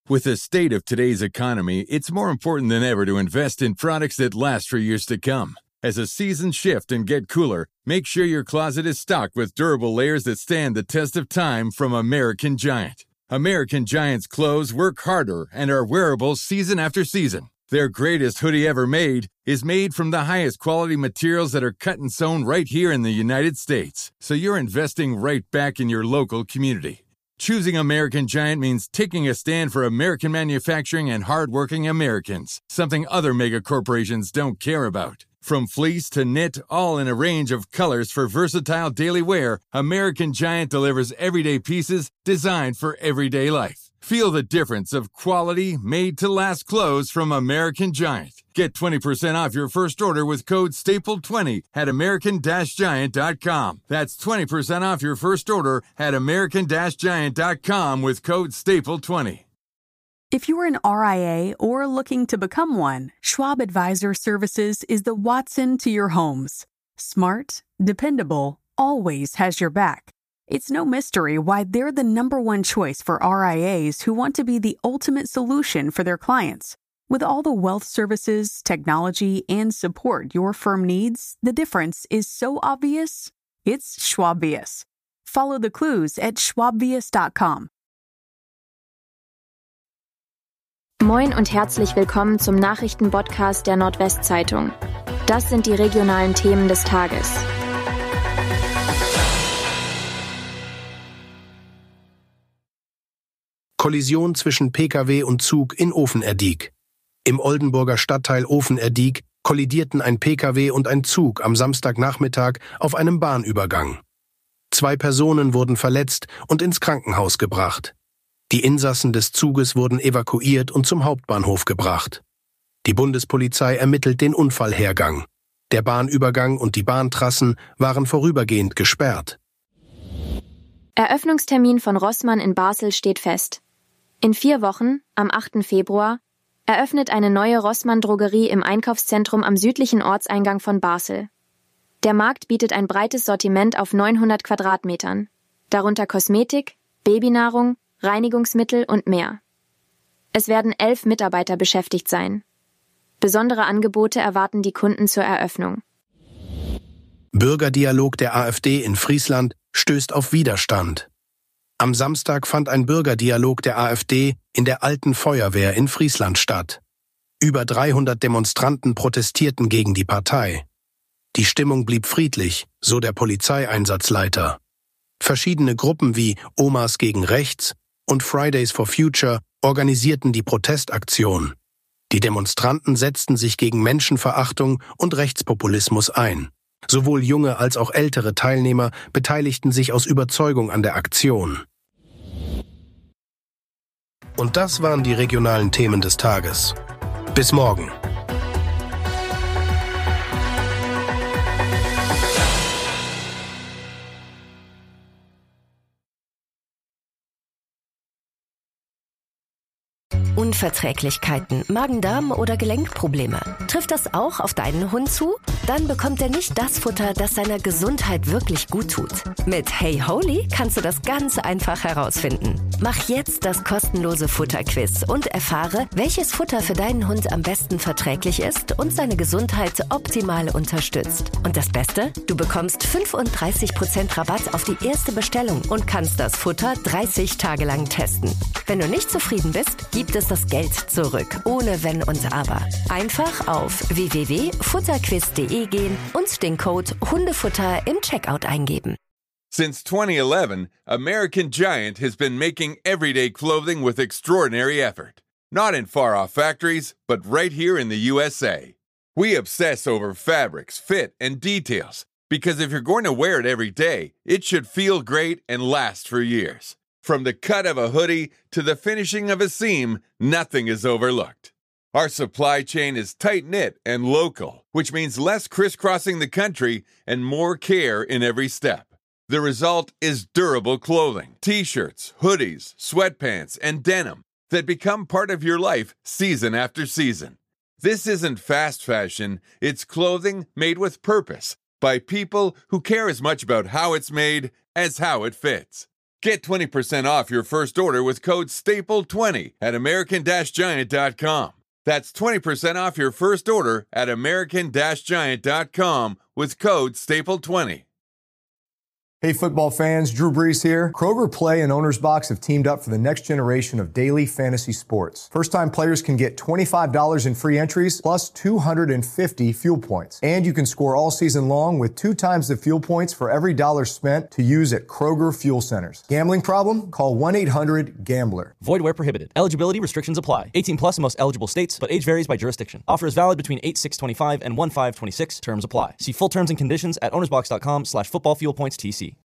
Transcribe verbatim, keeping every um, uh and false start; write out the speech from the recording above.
With the state of today's economy, it's more important than ever to invest in products that last for years to come. As the seasons shift and get cooler, make sure your closet is stocked with durable layers that stand the test of time from American Giant. American Giant's clothes work harder and are wearable season after season. Their greatest hoodie ever made is made from the highest quality materials that are cut and sewn right here in the United States. So you're investing right back in your local community. Choosing American Giant means taking a stand for American manufacturing and hardworking Americans, something other mega corporations don't care about. From fleece to knit, all in a range of colors for versatile daily wear, American Giant delivers everyday pieces designed for everyday life. Feel the difference of quality, made-to-last clothes from American Giant. Get twenty percent off your first order with code staple twenty at american giant dot com. That's twenty percent off your first order at american giant dot com with code staple twenty. If you're an R I A or looking to become one, Schwab Advisor Services is the Watson to your homes. Smart, dependable, always has your back. It's no mystery why they're the number one choice for R I As who want to be the ultimate solution for their clients. With all the wealth services, technology, and support your firm needs, the difference is so obvious, it's Schwabious. Follow the clues at schwabvius dot com. Moin und herzlich willkommen zum Nachrichtenpodcast der Nordwestzeitung. Das sind die regionalen Themen des Tages. Kollision zwischen P K W und Zug in Ofenerdiek. Im Oldenburger Stadtteil Ofenerdiek kollidierten ein P K W und ein Zug am Samstagnachmittag auf einem Bahnübergang. Zwei Personen wurden verletzt und ins Krankenhaus gebracht. Die Insassen des Zuges wurden evakuiert und zum Hauptbahnhof gebracht. Die Bundespolizei ermittelt den Unfallhergang. Der Bahnübergang und die Bahntrassen waren vorübergehend gesperrt. Eröffnungstermin von Rossmann in Basel steht fest. In vier Wochen, am achten Februar, eröffnet eine neue Rossmann-Drogerie im Einkaufszentrum am südlichen Ortseingang von Basel. Der Markt bietet ein breites Sortiment auf neunhundert Quadratmetern, darunter Kosmetik, Babynahrung, Reinigungsmittel und mehr. Es werden elf Mitarbeiter beschäftigt sein. Besondere Angebote erwarten die Kunden zur Eröffnung. Bürgerdialog der AfD in Friesland stößt auf Widerstand. Am Samstag fand ein Bürgerdialog der AfD in der Alten Feuerwehr in Friesland statt. Über dreihundert Demonstranten protestierten gegen die Partei. Die Stimmung blieb friedlich, so der Polizeieinsatzleiter. Verschiedene Gruppen wie Omas gegen Rechts und Fridays for Future organisierten die Protestaktion. Die Demonstranten setzten sich gegen Menschenverachtung und Rechtspopulismus ein. Sowohl junge als auch ältere Teilnehmer beteiligten sich aus Überzeugung an der Aktion. Und das waren die regionalen Themen des Tages. Bis morgen. Unverträglichkeiten, Magen-Darm oder Gelenkprobleme. Trifft das auch auf deinen Hund zu? Dann bekommt er nicht das Futter, das seiner Gesundheit wirklich gut tut. Mit Hey Holy kannst du das ganz einfach herausfinden. Mach jetzt das kostenlose Futterquiz und erfahre, welches Futter für deinen Hund am besten verträglich ist und seine Gesundheit optimal unterstützt. Und das Beste? Du bekommst fünfunddreißig Prozent Rabatt auf die erste Bestellung und kannst das Futter dreißig Tage lang testen. Wenn du nicht zufrieden bist, gibt es das Geld zurück, ohne Wenn und Aber. Einfach auf w w w punkt futterquiz punkt de gehen und den Code Hundefutter im Checkout eingeben. Since twenty eleven, American Giant has been making everyday clothing with extraordinary effort. Not in far-off factories, but right here in the U S A. We obsess over fabrics, fit, and details, because if you're going to wear it every day, it should feel great and last for years. From the cut of a hoodie to the finishing of a seam, nothing is overlooked. Our supply chain is tight-knit and local, which means less crisscrossing the country and more care in every step. The result is durable clothing, t-shirts, hoodies, sweatpants, and denim that become part of your life season after season. This isn't fast fashion, it's clothing made with purpose by people who care as much about how it's made as how it fits. Get twenty percent off your first order with code staple twenty at american giant dot com. That's twenty percent off your first order at american giant dot com with code staple twenty. Hey football fans, Drew Brees here. Kroger Play and Owner's Box have teamed up for the next generation of daily fantasy sports. First-time players can get twenty-five dollars in free entries plus two hundred fifty fuel points. And you can score all season long with two times the fuel points for every dollar spent to use at Kroger Fuel Centers. Gambling problem? Call one eight hundred gambler. Void where prohibited. Eligibility restrictions apply. eighteen plus in most eligible states, but age varies by jurisdiction. Offer is valid between eight six twenty-five and one five twenty-six. Terms apply. See full terms and conditions at ownersbox dot com slash football fuel points T C.